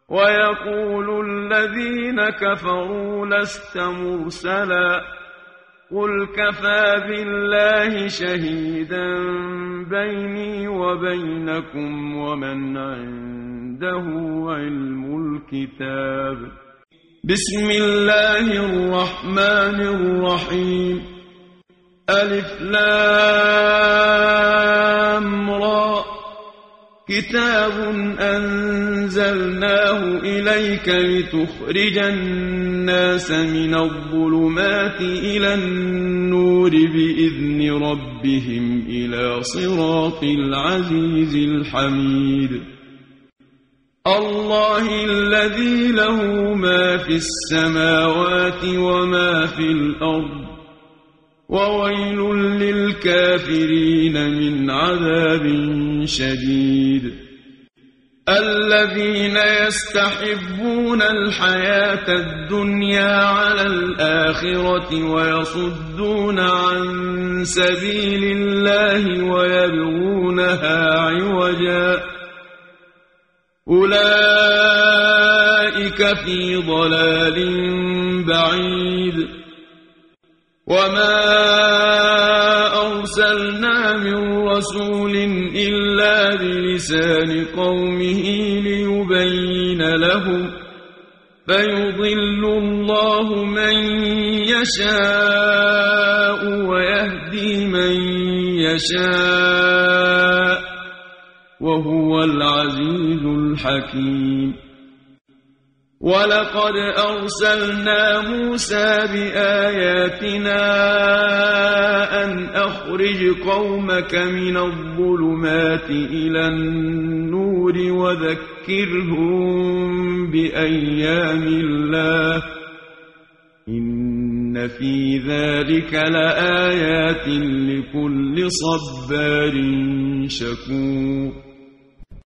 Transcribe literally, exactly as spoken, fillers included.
ويقول الذين كفروا لست مرسلا قل كفى بالله شهيدا بيني وبينكم ومن عنده علم الكتاب. بسم الله الرحمن الرحيم. ألف لام را كتاب أنزلناه إليك لتخرج الناس من الظلمات إلى النور بإذن ربهم إلى صراط العزيز الحميد. الله الذي له ما في السماوات وما في الأرض وويل للكافرين من عذاب شديد. الذين يستحبون الحياة الدنيا على الآخرة ويصدون عن سبيل الله ويبغونها عوجا أولئك في ضلال بعيد. وما أرسلنا من رسول إلا بلسان قومه ليبين لهم فيضل الله من يشاء ويهدي من يشاء وهو العزيز الحكيم. ولقد أرسلنا موسى بآياتنا أن أخرج قومك من الظلمات إلى النور وذكرهم بأيام الله إن في ذلك لآيات لكل صبار شكور.